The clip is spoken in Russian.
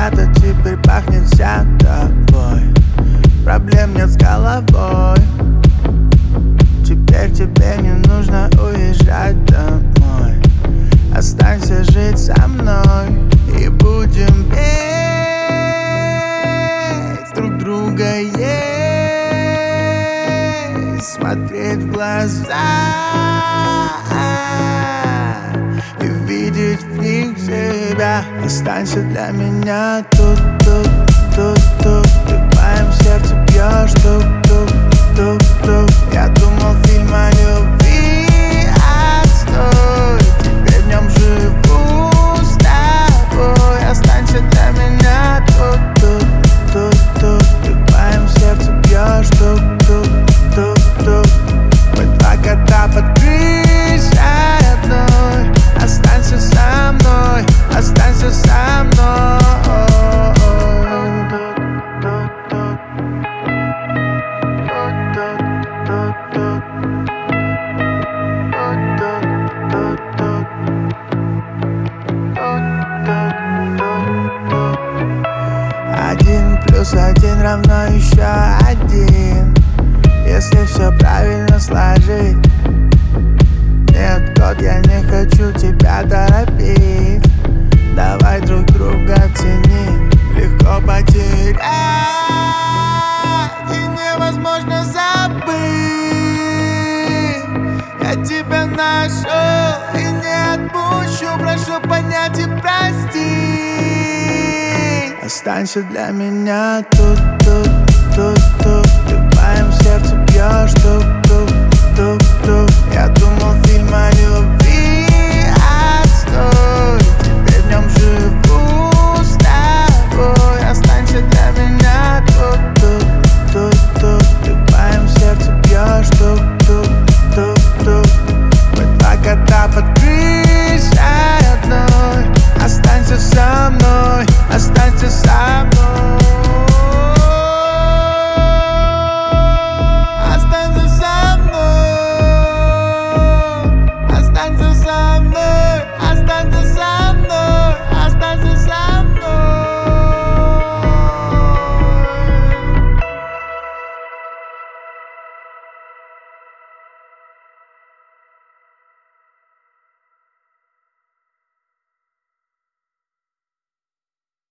когда-то теперь пахнет вся тобой. Проблем нет с головой. Теперь тебе не нужно уезжать домой. Останься жить со мной и будем петь друг друга, есть, смотреть в глаза и видеть в них себя. Останься для меня тут, тут, тут, тут. Ты в моем сердце бьешь тук-тук-тук-тук. Я думал, фильм о любви отстой. Теперь в нем живу с тобой. Останься для меня тут, тут, тут, тут. Ты в моем сердце бьешь тук-тук-тук-тук. Мы два кота под крышей одной. Останься со мной, останься со мной. Один плюс один равно еще один, если все правильно сложить. Нет, кот, я не хочу тебя торопить. Давай друг друга цени. Легко потерять и невозможно забыть. Я тебя нашел и не отпущу. Прошу понять и простить. Останься для меня тут, тут, тут, тут. Ты в моем сердце бьешь тук-тук-тук-тук. Я думал, фильм о любви отстой. Теперь в нем живу с тобой. Останься для меня тут, тут, тут, тут. Ты в моем сердце бьешь тук-тук-тук-тук. Мы два кота под крышей одной. Останься со мной, останься со мной.